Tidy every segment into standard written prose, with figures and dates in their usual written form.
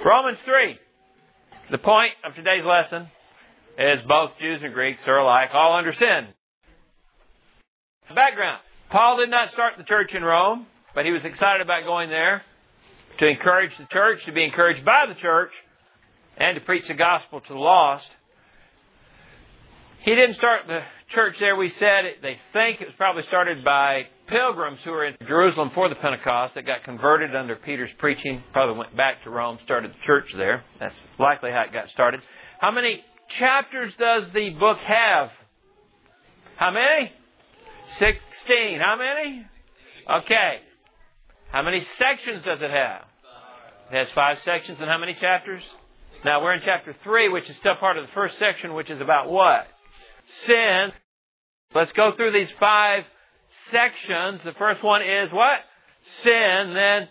Romans 3. The point of today's lesson is both Jews and Greeks are alike, all under sin. Background. Paul did not start the church in Rome, but he was excited about going there to encourage the church, to be encouraged by the church, and to preach the gospel to the lost. He didn't start the church there, we said. They think it was probably started by pilgrims who were in Jerusalem for the Pentecost that got converted under Peter's preaching, probably went back to Rome, started the church there. That's likely how it got started. How many chapters does the book have? How many? 16. How many? Okay. How many sections does it have? It has 5 sections and how many chapters? Now we're in chapter 3, which is still part of the first section, which is about what? Sin. Let's go through these 5 sections. The first one is what? Sin. Then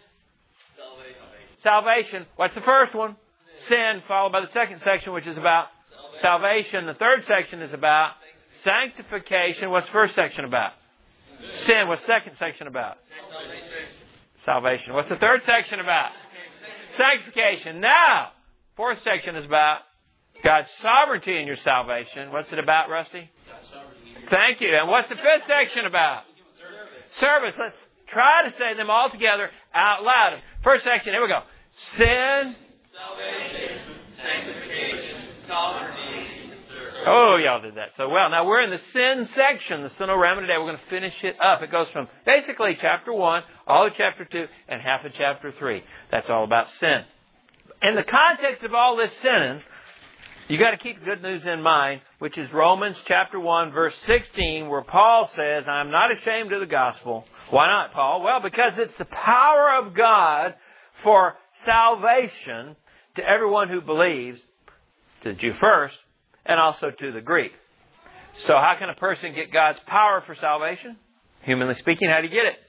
salvation. What's the first one? Sin, followed by the second section, which is about salvation. The third section is about sanctification. What's the first section about? Sin. What's the second section about? Salvation. What's the third section about? Sanctification. Now, fourth section is about God's sovereignty in your salvation. What's it about, Rusty? Thank you. And what's the fifth section about? Service. Let's try to say them all together out loud. First section, here we go. Sin. Salvation. Sanctification. Sovereignty. Oh, y'all did that so well. Now we're in the sin section, the Sinorama today. We're going to finish it up. It goes from basically chapter 1, all of chapter 2, and half of chapter 3. That's all about sin. In the context of all this sinning, you got to keep good news in mind, which is Romans chapter 1, verse 16, where Paul says, I'm not ashamed of the gospel. Why not, Paul? Well, because it's the power of God for salvation to everyone who believes, to the Jew first, and also to the Greek. So how can a person get God's power for salvation? Humanly speaking, how do you get it?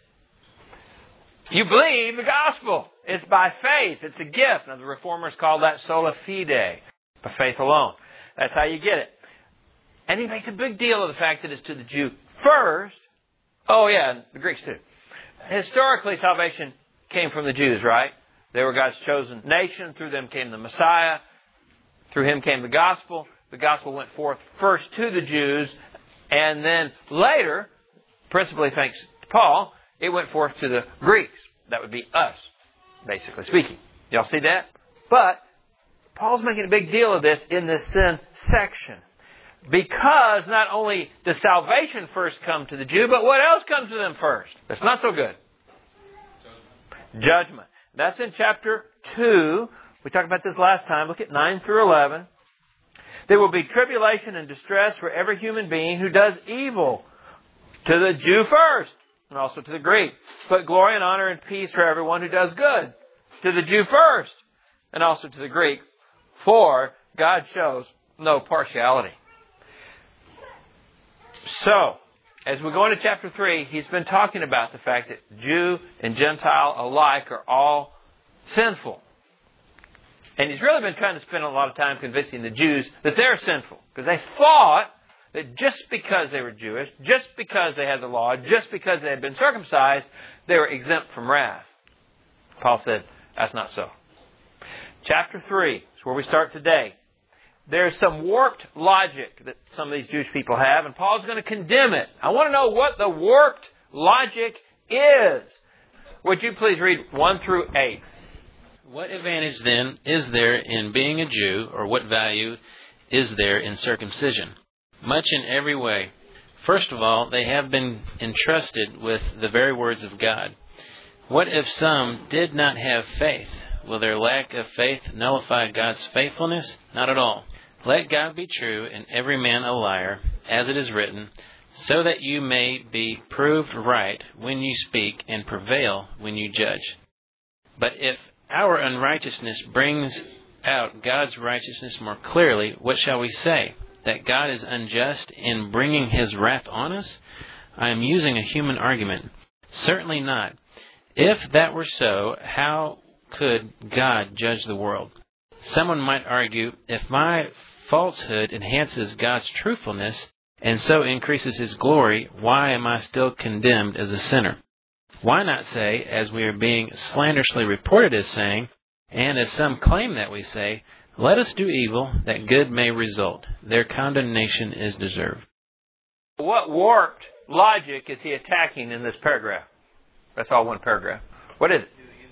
You believe the gospel. It's by faith. It's a gift. Now the Reformers call that sola fide, by faith alone. That's how you get it. And he makes a big deal of the fact that it's to the Jew first. Oh yeah, and the Greeks too. Historically, salvation came from the Jews, right? They were God's chosen nation. Through them came the Messiah. Through him came the gospel. The gospel went forth first to the Jews, and then later, principally thanks to Paul, it went forth to the Greeks. That would be us, basically speaking. Y'all see that? But Paul's making a big deal of this in this sin section. Because not only does salvation first come to the Jew, but what else comes to them first? That's not so good. Judgment. That's in chapter 2. We talked about this last time. Look at 9 through 11. There will be tribulation and distress for every human being who does evil, to the Jew first, and also to the Greek. But glory and honor and peace for everyone who does good, to the Jew first, and also to the Greek. For God shows no partiality. So, as we go into chapter 3, he's been talking about the fact that Jew and Gentile alike are all sinful. And he's really been trying to spend a lot of time convincing the Jews that they're sinful. Because they thought that just because they were Jewish, just because they had the law, just because they had been circumcised, they were exempt from wrath. Paul said, that's not so. Chapter 3 is where we start today. There's some warped logic that some of these Jewish people have, and Paul's going to condemn it. I want to know what the warped logic is. Would you please read 1 through 8? What advantage, then, is there in being a Jew, or what value is there in circumcision? Much in every way. First of all, they have been entrusted with the very words of God. What if some did not have faith? Will their lack of faith nullify God's faithfulness? Not at all. Let God be true, and every man a liar, as it is written, so that you may be proved right when you speak, and prevail when you judge. But if our unrighteousness brings out God's righteousness more clearly, what shall we say? That God is unjust in bringing His wrath on us? I am using a human argument. Certainly not. If that were so, how could God judge the world? Someone might argue, if my falsehood enhances God's truthfulness and so increases His glory, why am I still condemned as a sinner? Why not say, as we are being slanderously reported as saying, And as some claim that we say, let us do evil, that good may result. Their condemnation is deserved. What warped logic is he attacking in this paragraph? That's all one paragraph. What is it?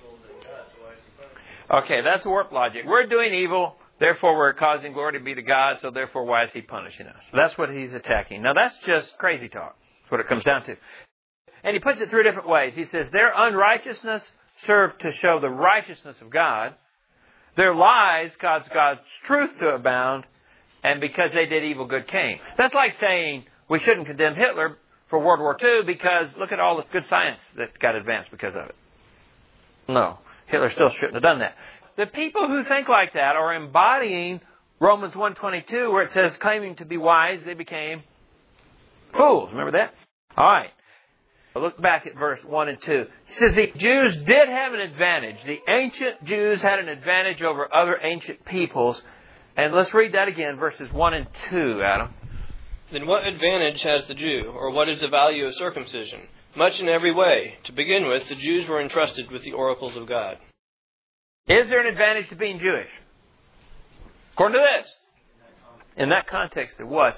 Okay, that's warped logic. We're doing evil, therefore we're causing glory to be to God, so therefore why is he punishing us? That's what he's attacking. Now that's just crazy talk. That's what it comes down to. And he puts it 3 different ways. He says their unrighteousness served to show the righteousness of God. Their lies caused God's truth to abound. And because they did evil, good came. That's like saying we shouldn't condemn Hitler for World War II because look at all the good science that got advanced because of it. No, Hitler still shouldn't have done that. The people who think like that are embodying Romans 1:22 where it says claiming to be wise, they became fools. Remember that? All right. Look back at verse 1 and 2. He says the Jews did have an advantage. The ancient Jews had an advantage over other ancient peoples. And let's read that again, verses 1 and 2, Adam. Then what advantage has the Jew, or what is the value of circumcision? Much in every way. To begin with, the Jews were entrusted with the oracles of God. Is there an advantage to being Jewish? According to this. In that context, there was.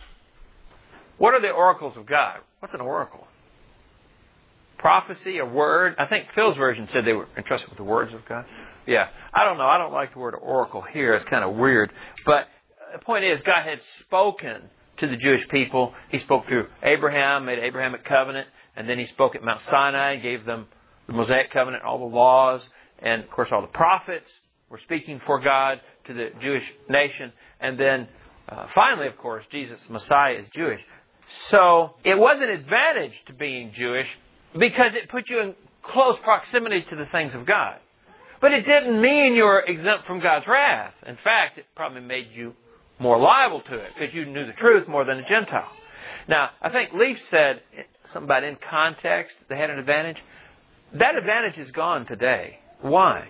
What are the oracles of God? What's an oracle? Prophecy, a word. I think Phil's version said they were entrusted with the words of God. Yeah. I don't know. I don't like the word oracle here. It's kind of weird. But the point is, God had spoken to the Jewish people. He spoke through Abraham, made Abrahamic covenant, and then he spoke at Mount Sinai, gave them the Mosaic covenant, all the laws, and of course all the prophets were speaking for God to the Jewish nation. And then finally, of course, Jesus, Messiah, is Jewish. So it was an advantage to being Jewish because it put you in close proximity to the things of God. But it didn't mean you were exempt from God's wrath. In fact, it probably made you more liable to it because you knew the truth more than a Gentile. Now, I think Leaf said something about in context they had an advantage. That advantage is gone today. Why?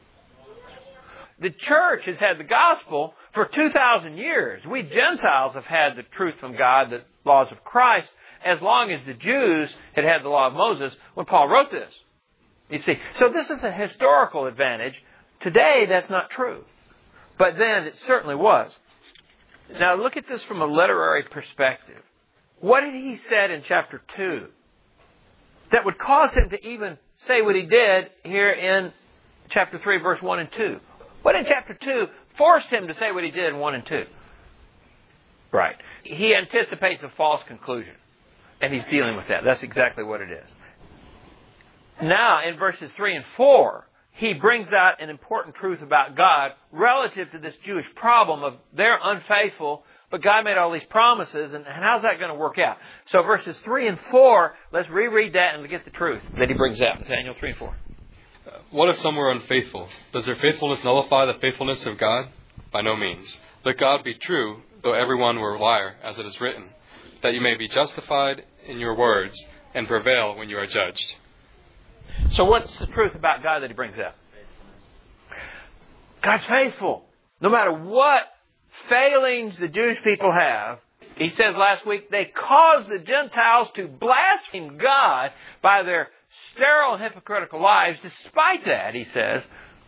The church has had the gospel for 2,000 years. We Gentiles have had the truth from God, the laws of Christ, as long as the Jews had had the law of Moses when Paul wrote this. You see, so this is a historical advantage. Today, that's not true. But then it certainly was. Now look at this from a literary perspective. What had he said in chapter 2 that would cause him to even say what he did here in chapter 3, verse 1 and 2? What in chapter 2 forced him to say what he did in 1 and 2? Right. He anticipates a false conclusion. And he's dealing with that. That's exactly what it is. Now, in verses 3 and 4, he brings out an important truth about God relative to this Jewish problem of they're unfaithful, but God made all these promises, and how's that going to work out? So verses 3 and 4, let's reread that and get the truth that he brings out. Nathaniel 3 and 4. What if some were unfaithful? Does their faithfulness nullify the faithfulness of God? By no means. Let God be true, though everyone were a liar, as it is written, that you may be justified in your words and prevail when you are judged. So what's the truth about God that he brings up? God's faithful. No matter what failings the Jewish people have, he says last week, they cause the Gentiles to blaspheme God by their sterile and hypocritical lives. Despite that, he says,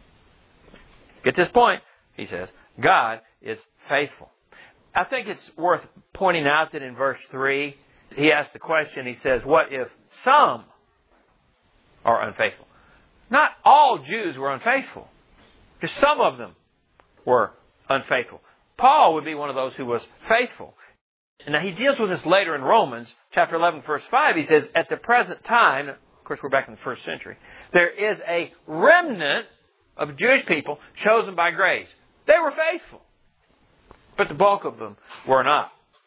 get this point, he says, God is faithful. I think it's worth pointing out that in verse 3, he asks the question, he says, what if some are unfaithful? Not all Jews were unfaithful. Just some of them were unfaithful. Paul would be one of those who was faithful. Now he deals with this later in Romans, chapter 11, verse 5. He says, at the present time, of course we're back in the first century, there is a remnant of Jewish people chosen by grace. They were faithful. But the bulk of them were not.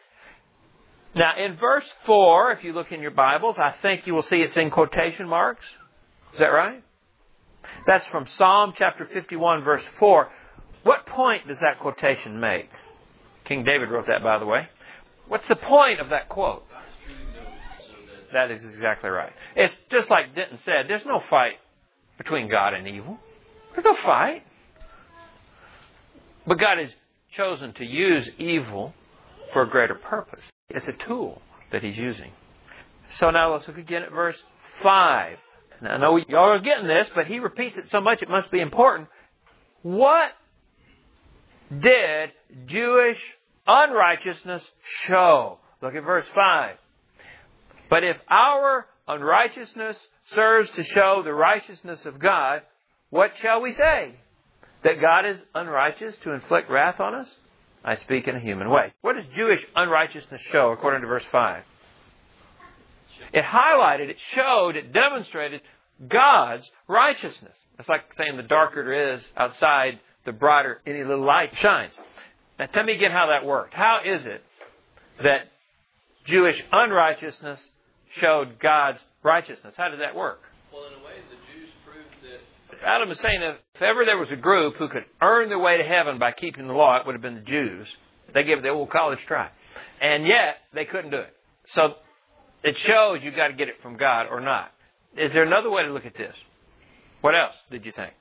Now in verse 4, if you look in your Bibles, I think you will see it's in quotation marks. Is that right? That's from Psalm chapter 51, verse 4. What point does that quotation make? King David wrote that, by the way. What's the point of that quote? That is exactly right. It's just like Denton said, there's no fight between God and evil. There's no fight. But God has chosen to use evil for a greater purpose. It's a tool that He's using. So now let's look again at verse 5. Now, I know y'all are getting this, but he repeats it so much it must be important. what did Jewish unrighteousness show? Look at verse 5. But if our unrighteousness serves to show the righteousness of God, what shall we say? That God is unrighteous to inflict wrath on us? I speak in a human way. What does Jewish unrighteousness show according to verse 5? It highlighted, it showed, it demonstrated God's righteousness. It's like saying the darker it is outside, the brighter any little light shines. Now tell me again how that worked. How is it that Jewish unrighteousness showed God's righteousness? How did that work? Well, in a way, the Jews proved that... Adam is saying that if ever there was a group who could earn their way to heaven by keeping the law, it would have been the Jews. They gave it the old college try. And yet, they couldn't do it. So, it shows you've got to get it from God or not. Is there another way to look at this? What else did you think?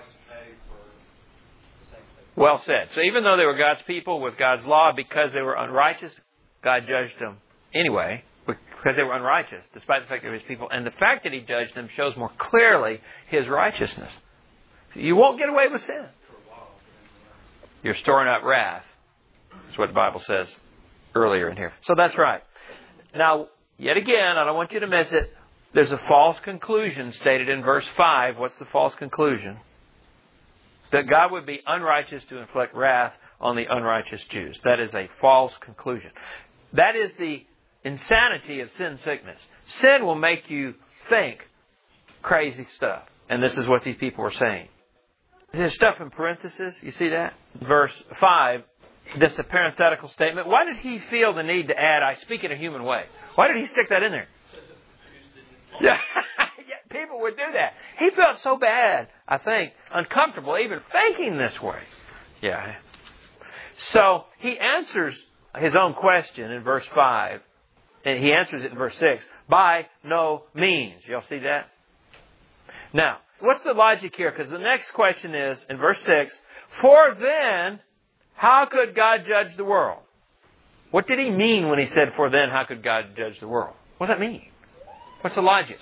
Well said. So even though they were God's people with God's law, because they were unrighteous, God judged them anyway, because they were unrighteous, despite the fact they were His people. And the fact that He judged them shows more clearly His righteousness. You won't get away with sin. You're storing up wrath. That's what the Bible says earlier in here. So that's right. Now, yet again, I don't want you to miss it. There's a false conclusion stated in verse 5. What's the false conclusion? That God would be unrighteous to inflict wrath on the unrighteous Jews. That is a false conclusion. That is the insanity of sin sickness. Sin will make you think crazy stuff. And this is what these people were saying. There's stuff in parentheses. You see that? Verse 5, this is a parenthetical statement. Why did he feel the need to add, I speak in a human way? Why did he stick that in there? Yeah, people would do that. He felt so bad, I think, uncomfortable even thinking this way. Yeah. So he answers his own question in verse 5. And he answers it in verse 6. By no means. Y'all see that? Now, what's the logic here? Because the next question is, in verse 6, for then, how could God judge the world? What did he mean when he said, for then, how could God judge the world? What does that mean? What's the logic?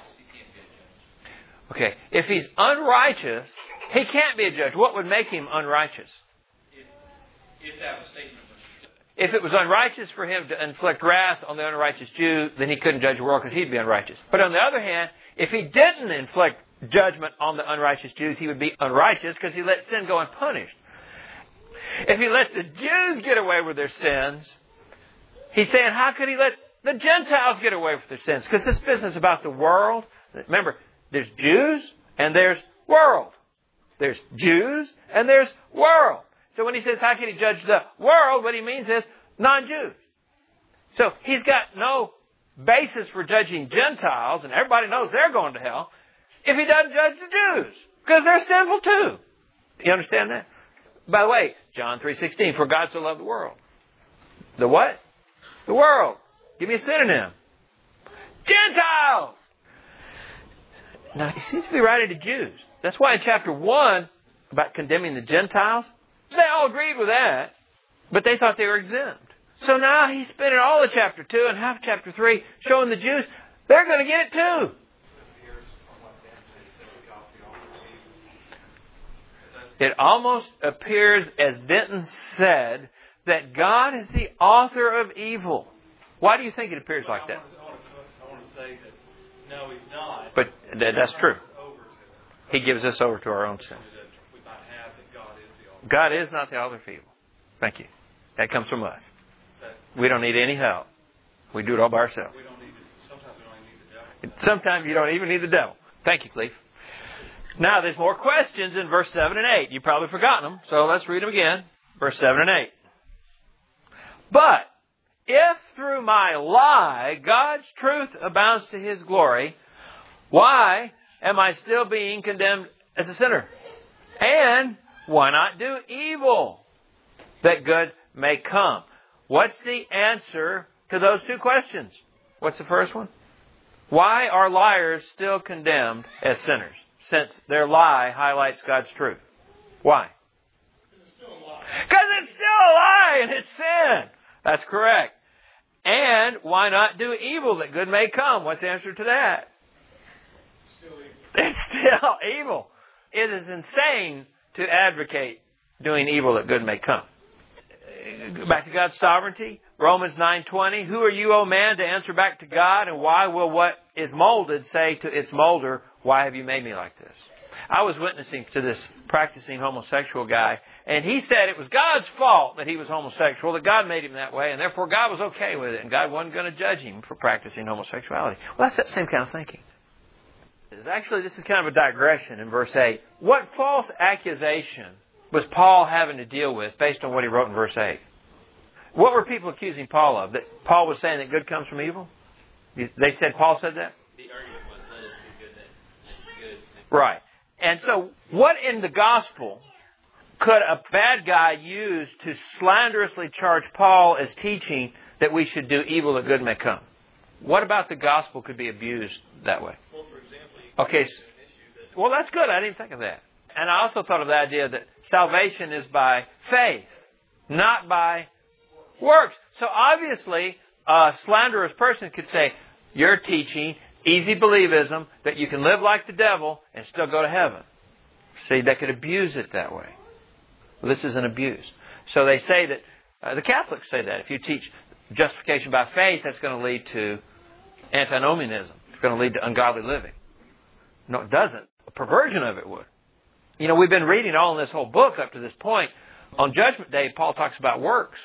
Okay, if he's unrighteous, he can't be a judge. What would make him unrighteous? If that was statement. If it was unrighteous for him to inflict wrath on the unrighteous Jew, then he couldn't judge the world because he'd be unrighteous. But on the other hand, if he didn't inflict judgment on the unrighteous Jews, he would be unrighteous because he let sin go unpunished. If he let the Jews get away with their sins, he's saying, how could he let the Gentiles get away with their sins? Because this business about the world, remember, there's Jews and there's world. There's Jews and there's world. So when he says, how can he judge the world, what he means is non-Jews. So he's got no basis for judging Gentiles, and everybody knows they're going to hell, if he doesn't judge the Jews, because they're sinful too. You understand that? By the way, John 3:16, for God so loved the world. The what? The world. Give me a synonym. Gentiles! Now, he seems to be writing to Jews. That's why in chapter 1, about condemning the Gentiles, they all agreed with that, but they thought they were exempt. So now he's spending all of chapter 2 and half of chapter 3 showing the Jews they're going to get it too. It almost appears, as Denton said, that God is the author of evil. Why do you think it appears like that? I want to say that no, he's not. But that's true. He gives us over to our own sin. God is not the author of evil. Thank you. That comes from us. We don't need any help. We do it all by ourselves. Sometimes we don't even need the devil. Sometimes you don't even need the devil. Thank you, Cleve. Now, there's more questions in verse 7 and 8. You've probably forgotten them, so let's read them again. Verse 7 and 8. But if through my lie God's truth abounds to His glory, why am I still being condemned as a sinner? And why not do evil that good may come? What's the answer to those two questions? What's the first one? Why are liars still condemned as sinners, since their lie highlights God's truth? Why? Because it's still a lie and it's sin. That's correct. And why not do evil that good may come? What's the answer to that? It's still evil. It is insane to advocate doing evil that good may come. Back to God's sovereignty. Romans 9:20. Who are you, O man, to answer back to God? And why will what is molded say to its molder, why have you made me like this? I was witnessing to this practicing homosexual guy, and he said it was God's fault that he was homosexual, that God made him that way, and therefore God was okay with it, and God wasn't going to judge him for practicing homosexuality. Well, that's that same kind of thinking. Actually, this is kind of a digression in verse 8. What false accusation was Paul having to deal with based on what he wrote in verse 8? What were people accusing Paul of? That Paul was saying that good comes from evil? They said Paul said that? The argument was that it's good that it's good. Right. And so what in the gospel could a bad guy use to slanderously charge Paul as teaching that we should do evil that good may come? What about the gospel could be abused that way? Well, for example, Okay. Well, that's good. I didn't think of that. And I also thought of the idea that salvation is by faith, not by works. So obviously, a slanderous person could say, you're teaching easy believism that you can live like the devil and still go to heaven. See, they could abuse it that way. Well, this is an abuse. So they say that, the Catholics say that if you teach justification by faith, that's going to lead to antinomianism. It's going to lead to ungodly living. No, it doesn't. A perversion of it would. You know, we've been reading all in this whole book up to this point. On Judgment Day, Paul talks about works,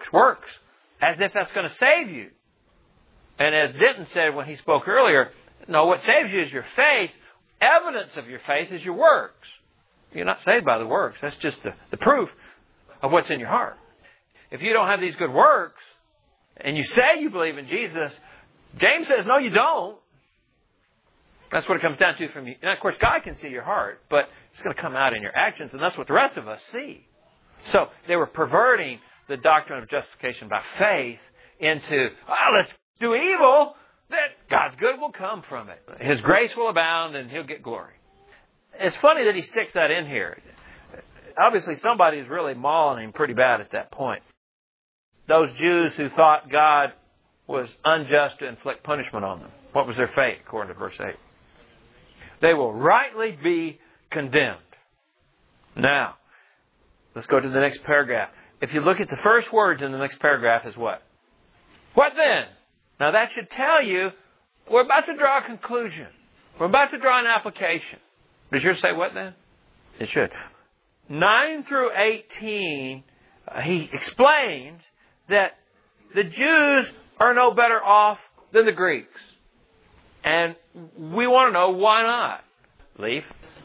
as if that's going to save you. And as Denton said when he spoke earlier, no, what saves you is your faith. Evidence of your faith is your works. You're not saved by the works. That's just the proof of what's in your heart. If you don't have these good works, and you say you believe in Jesus, James says, no, you don't. That's what it comes down to from you. And of course, God can see your heart, but it's going to come out in your actions, and that's what the rest of us see. So they were perverting the doctrine of justification by faith into, let's do evil, that God's good will come from it. His grace will abound, and He'll get glory. It's funny that he sticks that in here. Obviously, somebody's really mauling him pretty bad at that point. Those Jews who thought God was unjust to inflict punishment on them. What was their fate, according to verse 8? They will rightly be condemned. Now, let's go to the next paragraph. If you look at the first words in the next paragraph is what? What then? Now that should tell you we're about to draw a conclusion. We're about to draw an application. Does yours say what then? It should. 9 through 18, he explains that the Jews are no better off than the Greeks. And we want to know why not. Leaf?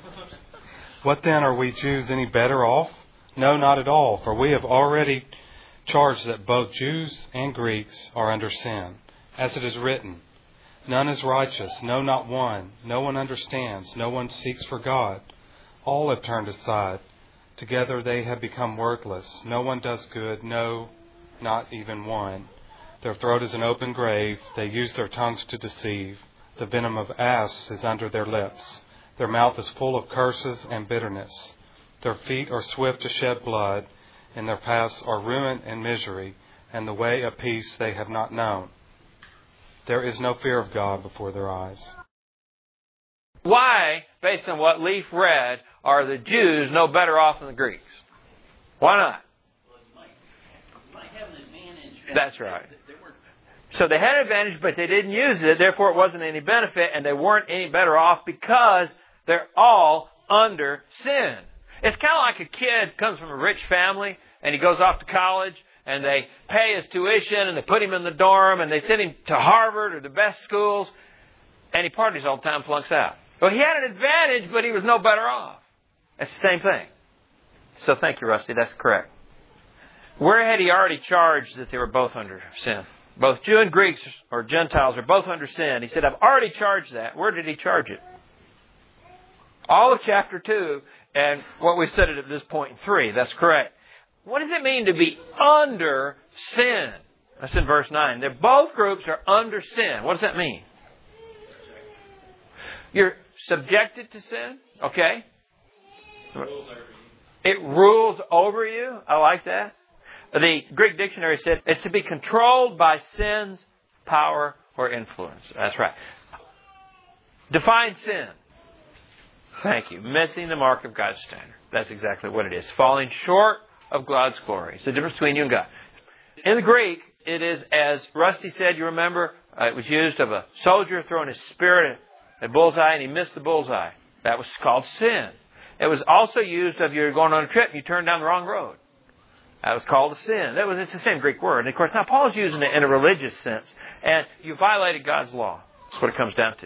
What then, are we Jews any better off? No, not at all, for we have already charged that both Jews and Greeks are under sin. As it is written, none is righteous, no, not one. No one understands, no one seeks for God. All have turned aside. Together they have become worthless. No one does good, no, not even one. Their throat is an open grave. They use their tongues to deceive. The venom of asps is under their lips. Their mouth is full of curses and bitterness. Their feet are swift to shed blood, and their paths are ruin and misery, and the way of peace they have not known. There is no fear of God before their eyes. Why, based on what Leaf read, are the Jews no better off than the Greeks? Why not? Well, you might have an advantage. That's right. So they had an advantage, but they didn't use it. Therefore, it wasn't any benefit, and they weren't any better off because they're all under sin. It's kind of like a kid comes from a rich family, and he goes off to college, and they pay his tuition, and they put him in the dorm, and they send him to Harvard or the best schools, and he parties all the time, flunks out. Well, he had an advantage, but he was no better off. It's the same thing. So thank you, Rusty. That's correct. Where had he already charged that they were both under sin? Both Jew and Greeks or Gentiles are both under sin. He said, I've already charged that. Where did he charge it? All of chapter 2 and what we've said at this point in 3. That's correct. What does it mean to be under sin? That's in verse 9. Both groups are under sin. What does that mean? You're subjected to sin. Okay. It rules over you. I like that. The Greek dictionary said it's to be controlled by sin's power or influence. That's right. Define sin. Thank you. Missing the mark of God's standard. That's exactly what it is. Falling short of God's glory. It's the difference between you and God. In the Greek, it is, as Rusty said, you remember, it was used of a soldier throwing his spear at a bullseye and he missed the bullseye. That was called sin. It was also used of you're going on a trip and you turned down the wrong road. That was called a sin. It's the same Greek word. And of course, now Paul's using it in a religious sense. And you violated God's law. That's what it comes down to.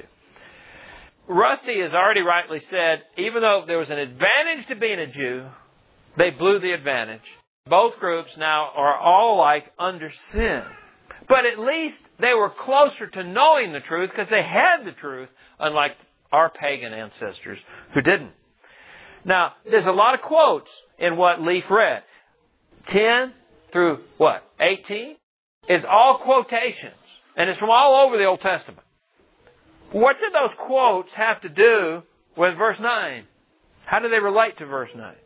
Rusty has already rightly said, even though there was an advantage to being a Jew, they blew the advantage. Both groups now are all alike under sin. But at least they were closer to knowing the truth because they had the truth, unlike our pagan ancestors who didn't. Now, there's a lot of quotes in what Leaf read. 10 through, 18? Is all quotations. And it's from all over the Old Testament. What do those quotes have to do with verse 9? How do they relate to verse 9?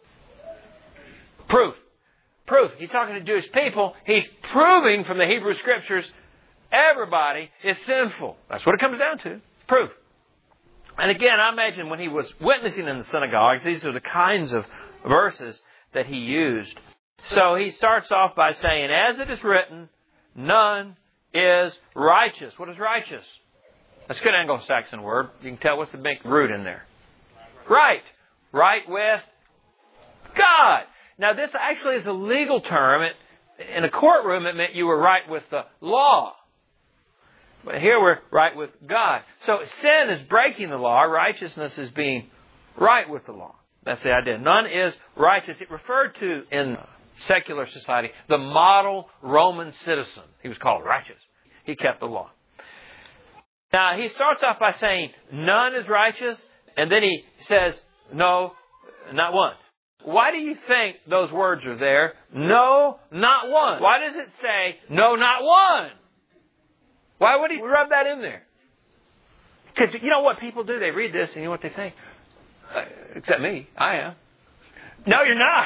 Proof. He's talking to Jewish people. He's proving from the Hebrew Scriptures everybody is sinful. That's what it comes down to. Proof. And again, I imagine when he was witnessing in the synagogues, these are the kinds of verses that he used. So he starts off by saying, as it is written, none is righteous. What is righteous? That's a good Anglo-Saxon word. You can tell what's the big root in there. Right. Right with God. Now, this actually is a legal term. In a courtroom, it meant you were right with the law. But here we're right with God. So sin is breaking the law. Righteousness is being right with the law. That's the idea. None is righteous. It referred to in secular society the model Roman citizen. He was called righteous. He kept the law. Now, he starts off by saying, none is righteous. And then he says, no, not one. Why do you think those words are there? No, not one. Why does it say, no, not one? Why would he rub that in there? Because you know what people do? They read this and you know what they think? Except me. I am. No, you're not.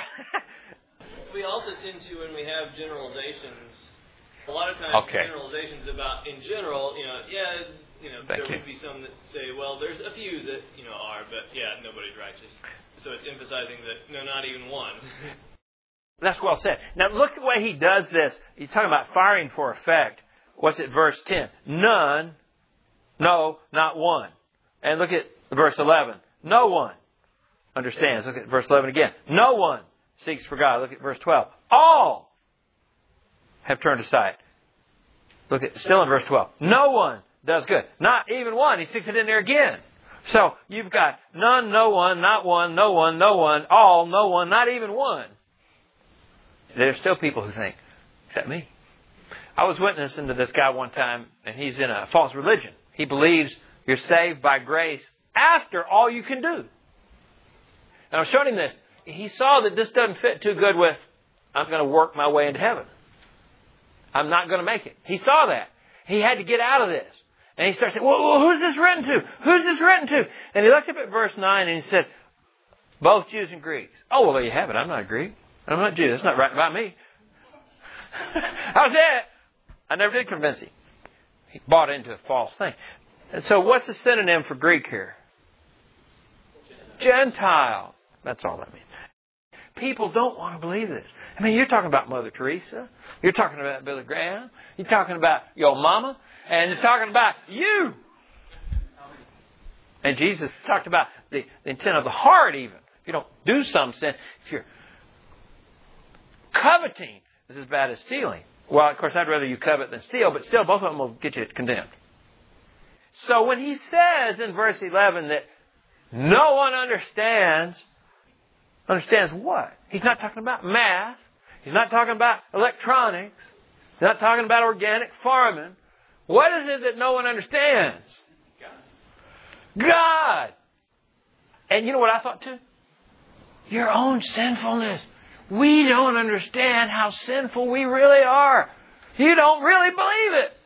We also tend to, when we have generalizations, a lot of times generalizations about, in general, there would be some that say, well, there's a few that, are, but nobody's righteous. So it's emphasizing that, no, not even one. That's well said. Now look at the way he does this. He's talking about firing for effect. What's it, verse 10? None, no, not one. And look at verse 11. No one understands. Look at verse 11 again. No one seeks for God. Look at verse 12. All have turned aside. Look at, still in verse 12. No one does good. Not even one. He sticks it in there again. So you've got none, no one, not one, no one, no one, all, no one, not even one. There's still people who think, except me. I was witnessing to this guy one time, and he's in a false religion. He believes you're saved by grace after all you can do. And I was showing him this. He saw that this doesn't fit too good with, I'm going to work my way into heaven. I'm not going to make it. He saw that. He had to get out of this. And he started saying, well, who's this written to? Who's this written to? And he looked up at verse 9 and he said, both Jews and Greeks. Oh, well, there you have it. I'm not a Greek. I'm not a Jew. That's not right about me. How's that? I never did convince him. He bought into a false thing. And so what's the synonym for Greek here? Gentile. That's all that means. People don't want to believe this. I mean, you're talking about Mother Teresa. You're talking about Billy Graham. You're talking about your mama. And you're talking about you. And Jesus talked about the intent of the heart even. If you don't do some sin, if you're coveting, is as bad as stealing. Well, of course, I'd rather you covet than steal, but still, both of them will get you condemned. So when he says in verse 11 that no one understands what? He's not talking about math. He's not talking about electronics. He's not talking about organic farming. What is it that no one understands? God. And you know what I thought too? Your own sinfulness. We don't understand how sinful we really are. You don't really believe it.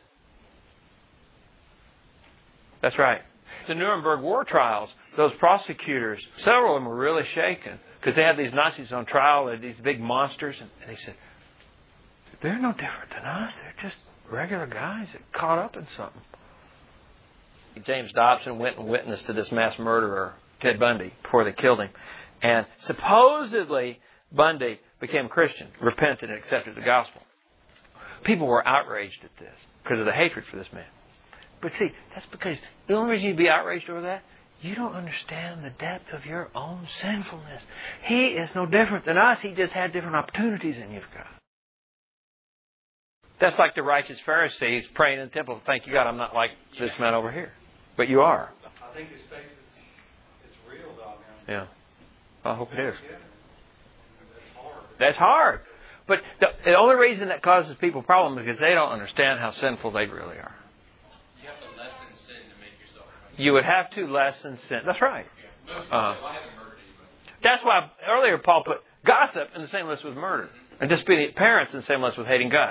That's right. The Nuremberg war trials, those prosecutors, several of them were really shaken because they had these Nazis on trial, these big monsters, and they said, they're no different than us. They're just regular guys that caught up in something. James Dobson went and witnessed to this mass murderer Ted Bundy, before they killed him. And supposedly Bundy became a Christian, repented and accepted the gospel. People were outraged at this because of the hatred for this man. But see, that's because the only reason you'd be outraged over that, you don't understand the depth of your own sinfulness. He is no different than us. He just had different opportunities than you've got. That's like the righteous Pharisees praying in the temple. Thank you, God, I'm not like this man over here. But you are. I think his faith is real, though. Yeah. I hope it is. That's hard. That's hard. But the only reason that causes people problems is because they don't understand how sinful they really are. You have to lessen sin to make yourself right. You would have to lessen sin. That's right. Yeah. Most people say, well, I haven't murdered anybody. That's why earlier Paul put gossip in the same list with murder. And disobedient parents in the same list with hating God.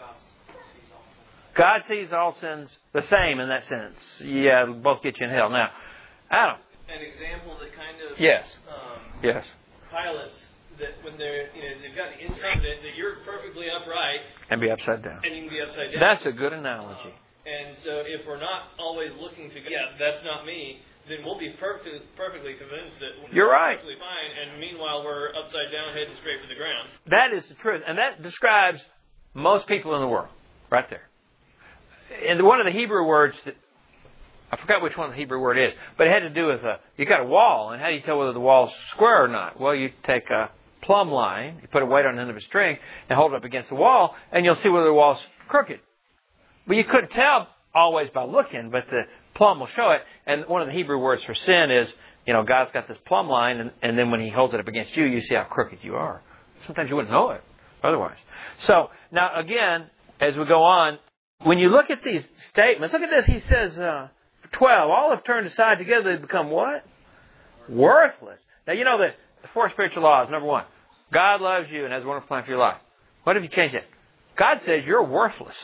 God sees all sins the same in that sense. Yeah, it'll both get you in hell. Now, Adam. An example that kind of Yes. Yes. pilots that when they're they've got the instrument that you're perfectly upright And be upside down. and you can be upside down. That's a good analogy. And so if we're not always looking to that's not me, then we'll be perfectly convinced that You're we're right. perfectly fine, and meanwhile we're upside down, heading straight for the ground. That is the truth. And that describes most people in the world. Right there. And one of the Hebrew words that I forgot which one the Hebrew word is, but it had to do with you got a wall, and how do you tell whether the wall's square or not? Well, you take a plumb line, you put a weight on the end of a string, and hold it up against the wall, and you'll see whether the wall's crooked. But you couldn't tell always by looking, but the plumb will show it. And one of the Hebrew words for sin is, God's got this plumb line, and then when He holds it up against you, you see how crooked you are. Sometimes you wouldn't know it otherwise. So now again, as we go on, when you look at these statements, look at this. He says, 12, all have turned aside together. They become what? Worthless. Now, you know that the four spiritual laws. Number one, God loves you and has a wonderful plan for your life. What if you change it? God says you're worthless.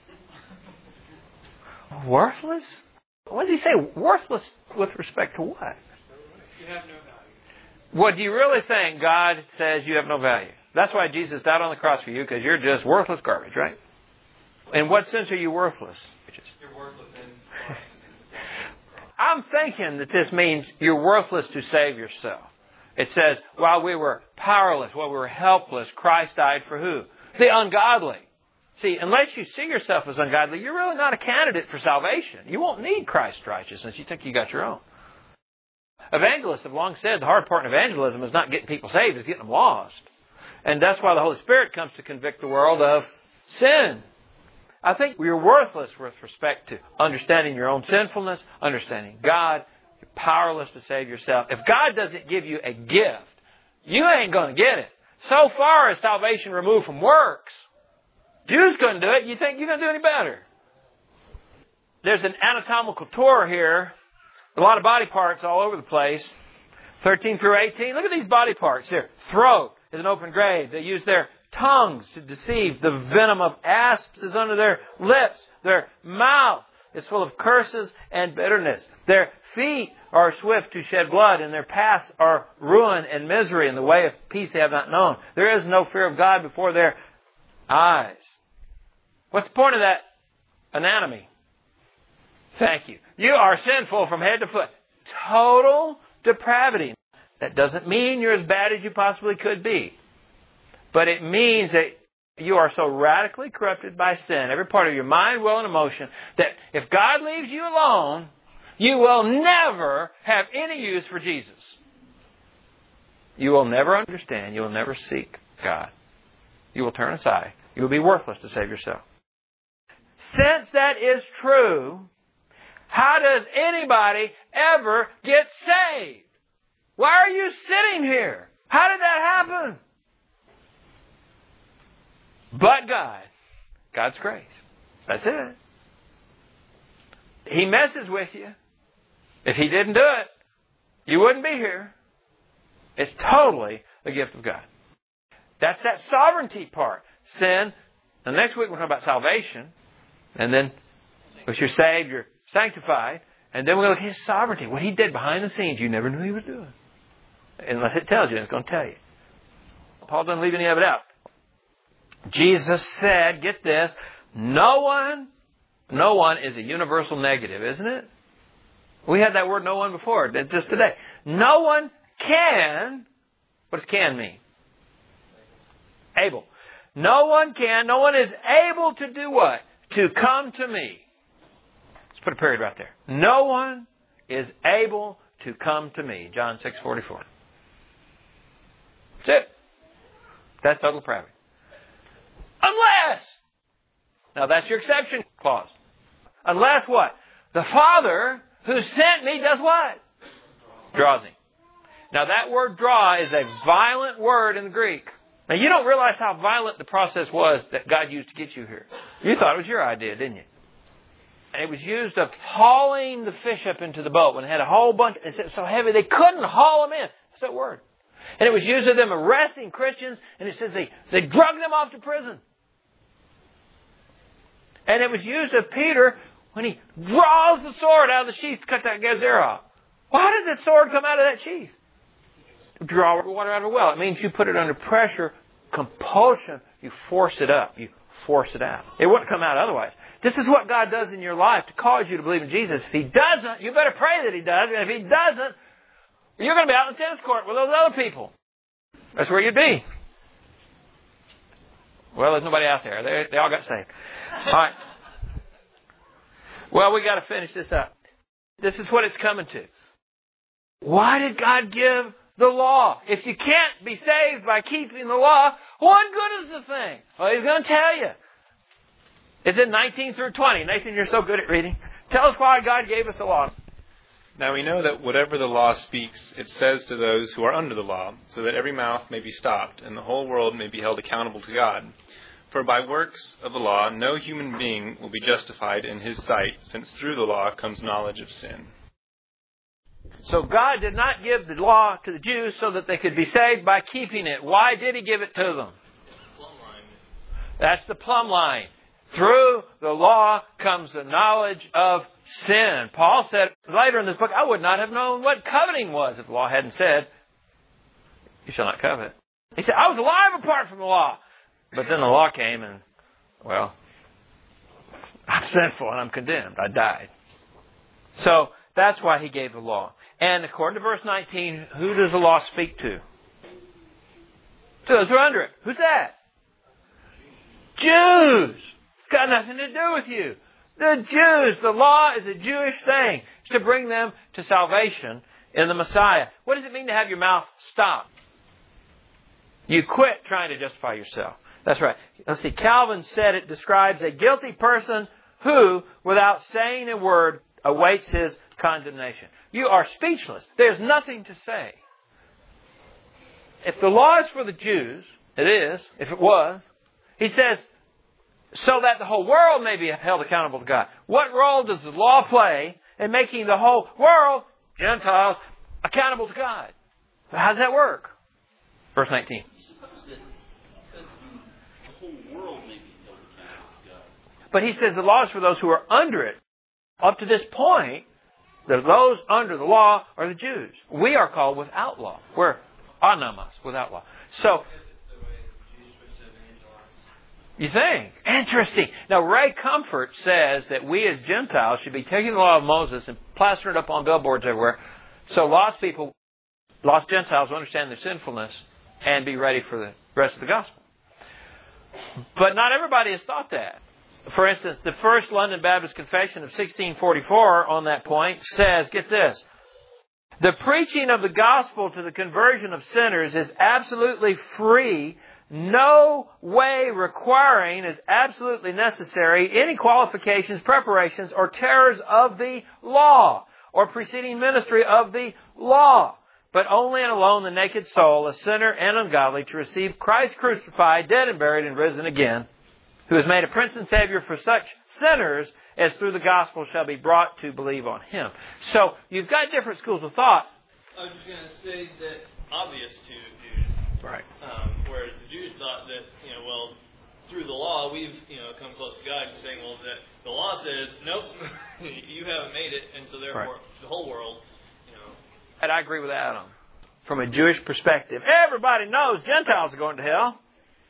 Worthless? What does He say? Worthless with respect to what? You have no value. What do you really think God says you have no value? That's why Jesus died on the cross for you, because you're just worthless garbage, right? In what sense are you worthless? You're worthless in Christ. I'm thinking that this means you're worthless to save yourself. It says, while we were powerless, while we were helpless, Christ died for who? The ungodly. See, unless you see yourself as ungodly, you're really not a candidate for salvation. You won't need Christ's righteousness. You think you got your own. Evangelists have long said the hard part in evangelism is not getting people saved, it's getting them lost. And that's why the Holy Spirit comes to convict the world of sin. I think we're worthless with respect to understanding your own sinfulness, understanding God. You're powerless to save yourself. If God doesn't give you a gift, you ain't going to get it. So far as salvation removed from works, Jews couldn't do it. You think you're going to do any better? There's an anatomical tour here. A lot of body parts all over the place. 13 through 18. Look at these body parts here. Throat is an open grave. They use their tongues to deceive. The venom of asps is under their lips. Their mouth is full of curses and bitterness. Their feet are swift to shed blood, and their paths are ruin and misery, and the way of peace they have not known. There is no fear of God before their eyes. What's the point of that anatomy? Thank you. You are sinful from head to foot. Total depravity. That doesn't mean you're as bad as you possibly could be. But it means that you are so radically corrupted by sin, every part of your mind, will, and emotion, that if God leaves you alone, you will never have any use for Jesus. You will never understand. You will never seek God. You will turn aside. You will be worthless to save yourself. Since that is true, how does anybody ever get saved? Why are you sitting here? How did that happen? But God. God's grace. That's it. He messes with you. If He didn't do it, you wouldn't be here. It's totally a gift of God. That's that sovereignty part. Sin. And next week we'll talk about salvation. And then, once you're saved, you're sanctified. And then we're going to look at His sovereignty. What He did behind the scenes, you never knew He was doing. Unless it tells you, it's going to tell you. Paul doesn't leave any of it out. Jesus said, get this, no one is a universal negative, isn't it? We had that word no one before, just today. No one can. What does can mean? Able. No one is able to do what? To come to me. Let's put a period right there. No one is able to come to me. John 6:44. That's it. That's total depravity. Unless. Now that's your exception clause. Unless what? The Father who sent me does what? Draws him. Now that word draw is a violent word in the Greek. Now you don't realize how violent the process was that God used to get you here. You thought it was your idea, didn't you? And it was used of hauling the fish up into the boat when it had a whole bunch. It's so heavy they couldn't haul them in. That's that word. And it was used of them arresting Christians, and it says they drug them off to prison. And it was used of Peter when he draws the sword out of the sheath to cut that guy's ear off. Why did the sword come out of that sheath? Draw water out of a well. It means you put it under pressure, compulsion. You force it up. You force it out. It wouldn't come out otherwise. This is what God does in your life to cause you to believe in Jesus. If He doesn't, you better pray that He does. And if He doesn't, you're going to be out in the tennis court with those other people. That's where you'd be. Well, there's nobody out there. They all got saved. All right. Well, we got to finish this up. This is what it's coming to. Why did God give the law? If you can't be saved by keeping the law, what good is the thing? Well, He's going to tell you. It's in 19 through 20. Nathan, you're so good at reading. Tell us why God gave us the law. Now we know that whatever the law speaks, it says to those who are under the law, so that every mouth may be stopped, and the whole world may be held accountable to God. For by works of the law, no human being will be justified in His sight, since through the law comes knowledge of sin. So God did not give the law to the Jews so that they could be saved by keeping it. Why did He give it to them? That's the plumb line. Through the law comes the knowledge of sin. Paul said later in this book, I would not have known what coveting was if the law hadn't said, you shall not covet. He said, I was alive apart from the law. But then the law came and, well, I'm sinful and I'm condemned. I died. So that's why He gave the law. And according to verse 19, who does the law speak to? To those who are under it. Who's that? Jews. It's got nothing to do with you. The Jews. The law is a Jewish thing. It's to bring them to salvation in the Messiah. What does it mean to have your mouth stopped? You quit trying to justify yourself. That's right. Let's see. Calvin said it describes a guilty person who, without saying a word, awaits his condemnation. You are speechless. There's nothing to say. If the law is for the Jews, it is, if it was, he says, so that the whole world may be held accountable to God. What role does the law play in making the whole world, Gentiles, accountable to God? How does that work? Verse 19. But he says the law is for those who are under it. Up to this point, those under the law are the Jews. We are called without law. We're anamos, without law. So, you think? Interesting. Now, Ray Comfort says that we as Gentiles should be taking the law of Moses and plastering it up on billboards everywhere so lost people, lost Gentiles will understand their sinfulness and be ready for the rest of the gospel. But not everybody has thought that. For instance, the First London Baptist Confession of 1644 on that point says, get this, the preaching of the gospel to the conversion of sinners is absolutely free, no way requiring is absolutely necessary any qualifications, preparations, or terrors of the law, or preceding ministry of the law, but only and alone the naked soul, a sinner and ungodly, to receive Christ crucified, dead and buried, and risen again, who is made a Prince and Savior for such sinners as through the gospel shall be brought to believe on Him. So, you've got different schools of thought. I was going to say that obvious to Jews. Right. Whereas the Jews thought that, well, through the law, we've, come close to God and saying, well, that the law says, nope, you haven't made it, and so therefore the whole world, And I agree with Adam. From a Jewish perspective, everybody knows Gentiles are going to hell.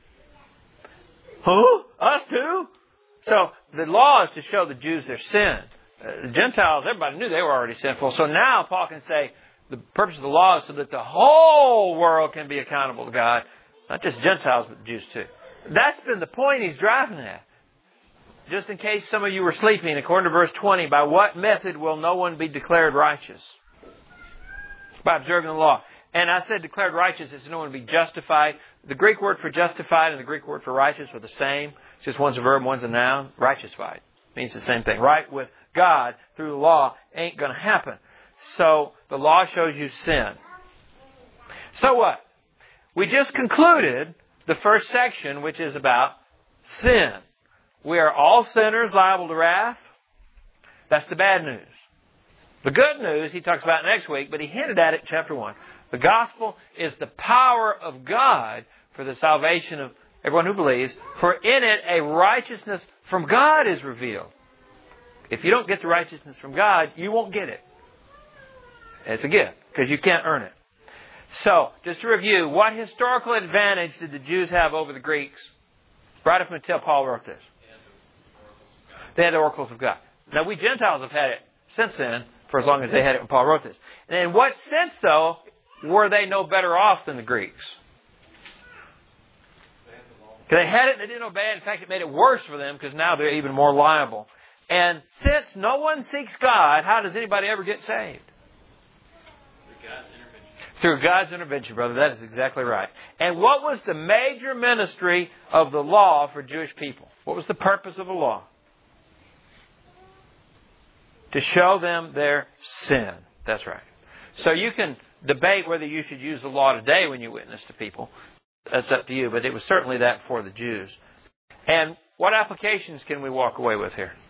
Huh? Us too? So the law is to show the Jews their sin. The Gentiles, everybody knew they were already sinful. So now Paul can say, the purpose of the law is so that the whole world can be accountable to God. Not just Gentiles, but Jews too. That's been the point he's driving at. Just in case some of you were sleeping, according to verse 20, by what method will no one be declared righteous? By observing the law. And I said declared righteous is no one be justified. The Greek word for justified and the Greek word for righteous are the same. It's just one's a verb, one's a noun. Righteousified means the same thing. Right with God through the law ain't going to happen. So the law shows you sin. So what? We just concluded the first section, which is about sin. We are all sinners liable to wrath. That's the bad news. The good news he talks about next week, but he hinted at it in chapter 1. The gospel is the power of God for the salvation of everyone who believes, for in it a righteousness from God is revealed. If you don't get the righteousness from God, you won't get it. It's a gift, because you can't earn it. So, just to review, what historical advantage did the Jews have over the Greeks? Right up until Paul wrote this. They had the oracles of God. Now, we Gentiles have had it since then, for as long as they had it when Paul wrote this. And in what sense, though, were they no better off than the Greeks? Because they had it and they didn't obey it. In fact, it made it worse for them because now they're even more liable. And since no one seeks God, how does anybody ever get saved? Through God's intervention, brother. That is exactly right. And what was the major ministry of the law for Jewish people? What was the purpose of the law? To show them their sin. That's right. So you can debate whether you should use the law today when you witness to people. That's up to you. But it was certainly that for the Jews. And what applications can we walk away with here?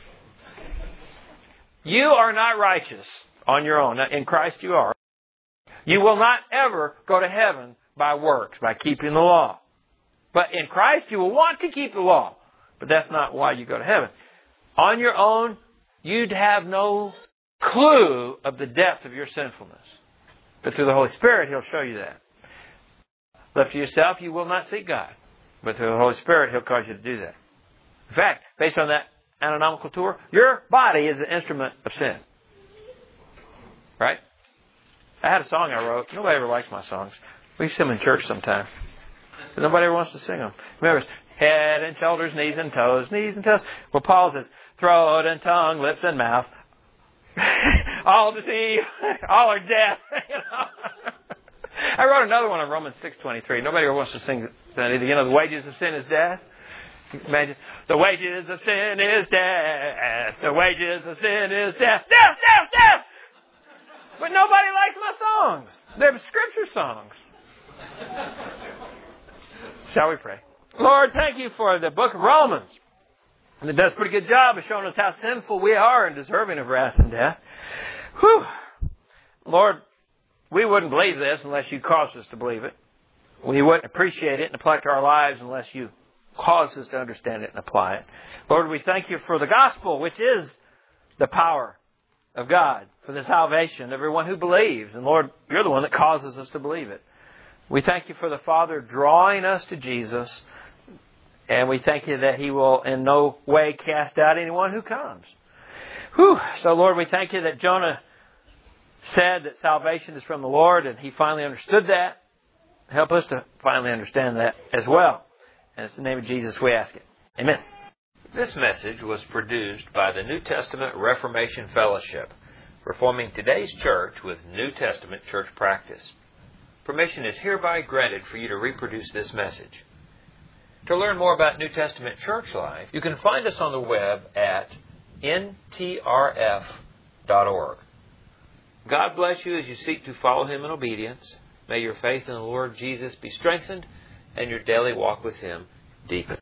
You are not righteous on your own. In Christ you are. You will not ever go to heaven by works, by keeping the law. But in Christ you will want to keep the law. But that's not why you go to heaven. On your own, you'd have no clue of the depth of your sinfulness. But through the Holy Spirit, He'll show you that. Left to yourself, you will not seek God. But through the Holy Spirit, He'll cause you to do that. In fact, based on that anatomical tour, your body is an instrument of sin. Right? I had a song I wrote. Nobody ever likes my songs. We sing them in church sometime. But nobody ever wants to sing them. Remember, it's head and shoulders, knees and toes, knees and toes. Well, Paul says, throat and tongue, lips and mouth. All deceive, all are deaf. I wrote another one on Romans 6:23. Nobody ever wants to sing that either. You know, the wages of sin is death. Imagine, the wages of sin is death. The wages of sin is death. Death, death, death! But nobody likes my songs. They're scripture songs. Shall we pray? Lord, thank you for the book of Romans. And it does a pretty good job of showing us how sinful we are and deserving of wrath and death. Whew. Lord, we wouldn't believe this unless you caused us to believe it. We wouldn't appreciate it and apply it to our lives unless you caused us to understand it and apply it. Lord, we thank you for the gospel, which is the power of God for the salvation of everyone who believes. And Lord, you're the one that causes us to believe it. We thank you for the Father drawing us to Jesus. And we thank you that He will in no way cast out anyone who comes. Whew. So Lord, we thank you that Jonah said that salvation is from the Lord, and he finally understood that. Help us to finally understand that as well. And it's in the name of Jesus we ask it. Amen. This message was produced by the New Testament Reformation Fellowship, reforming today's church with New Testament church practice. Permission is hereby granted for you to reproduce this message. To learn more about New Testament church life, you can find us on the web at ntrf.org. God bless you as you seek to follow Him in obedience. May your faith in the Lord Jesus be strengthened and your daily walk with Him deepened.